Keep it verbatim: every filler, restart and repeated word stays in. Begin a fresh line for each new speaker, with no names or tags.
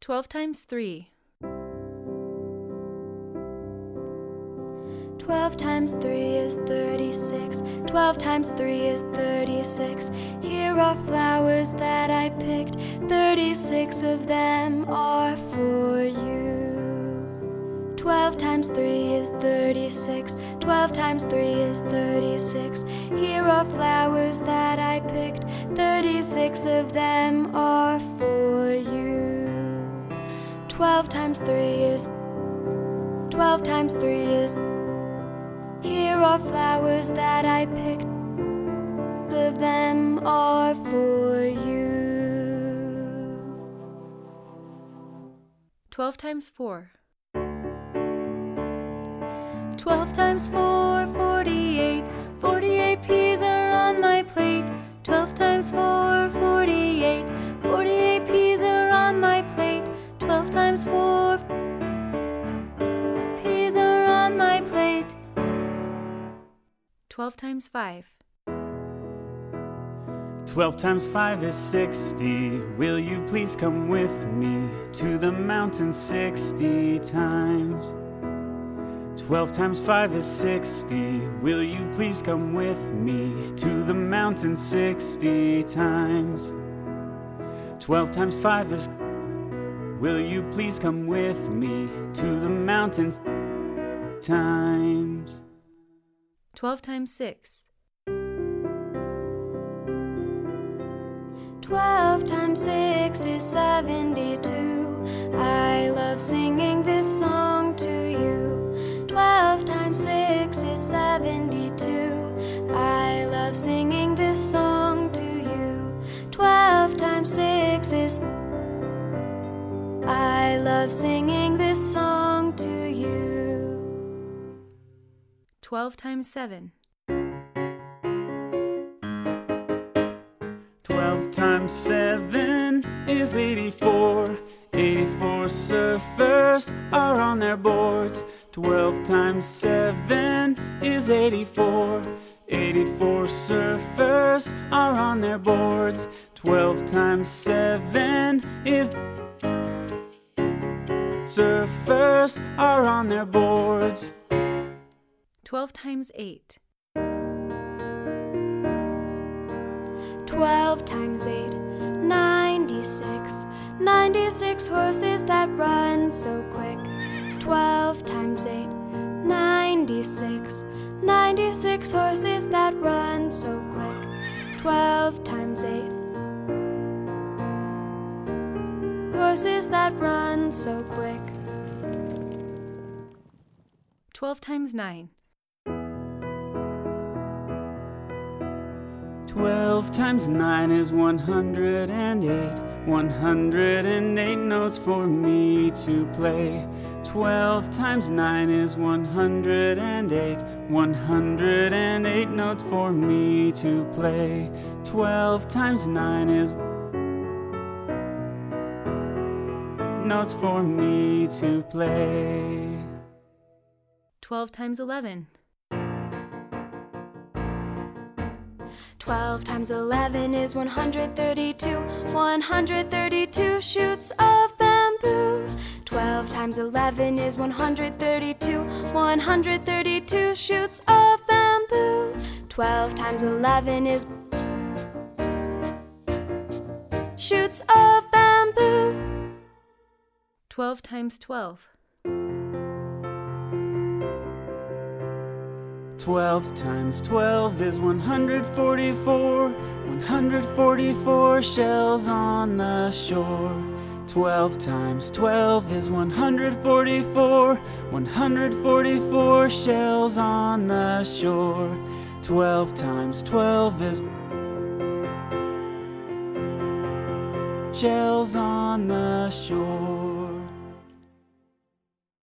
twelve times three.
Twelve times three is thirty-six. Twelve times three is thirty-six. Here are flowers that I picked. Thirty-six of them are for you. Twelve times three is thirty-six. Twelve times three is thirty-six. Here are flowers that I picked. Thirty-six of them are for you. Twelve times three is Twelve times three is Here are flowers that I picked. Of them are for you.
Twelve times four. Twelve times four, forty-eight. Forty-eight peas are on my plate. Twelve times four, forty-eight. Forty-eight peas are on my plate. Twelve times four peas are on my plate. Twelve times five.
Twelve times five is sixty. Will you please come with me to the mountain sixty times? Twelve times five is sixty. Will you please come with me to the mountain sixty times? Twelve times five is Will you please come with me to the mountains times?
Twelve times six.
Twelve times six is seventy-two. I love singing this song to you. Twelve times six is seventy-two. I love singing this song to you. Twelve times six is I love singing this song to you.
Twelve times seven.
Twelve times seven is eighty-four. Eighty-four surfers are on their boards. Twelve times seven is eighty-four. Eighty-four surfers are on their boards. Twelve times seven is surfers are on their boards.
Twelve times eight.
Twelve times eight, ninety-six. Ninety-six horses that run so quick. Twelve times eight, ninety-six. Ninety-six horses that run so quick. Twelve times eight, horses that run so quick.
Twelve times nine.
Twelve times nine is one hundred and eight. One hundred and eight notes for me to play. Twelve times nine is one hundred and eight. One hundred and eight notes for me to play. Twelve times nine is notes for me to play.
Twelve times eleven.
Twelve times eleven is one hundred thirty-two. One hundred thirty-two shoots of bamboo. Twelve times eleven is one hundred thirty-two. One hundred thirty-two shoots of bamboo. Twelve times eleven is shoots of bamboo.
Twelve times twelve.
Twelve times twelve is one hundred forty-four. One hundred forty-four shells on the shore. Twelve times twelve is one hundred forty-four. One hundred forty-four shells on the shore. Twelve times twelve is shells on the shore.